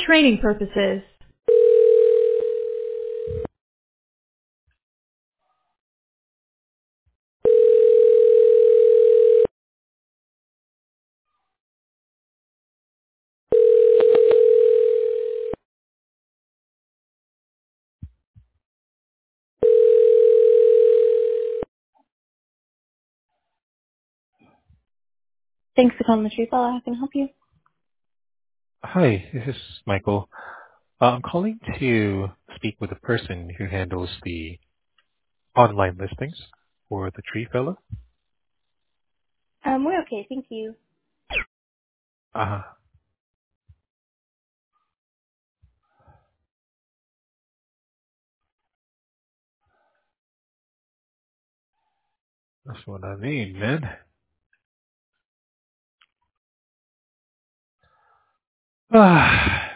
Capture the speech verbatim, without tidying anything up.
training purposes. Thanks for calling the Tree Fella. How can I help you? Hi, this is Michael. Uh, I'm calling to speak with the person who handles the online listings for the Tree Fella. Um, we're okay, thank you. Uh, that's what I mean, man. Ah.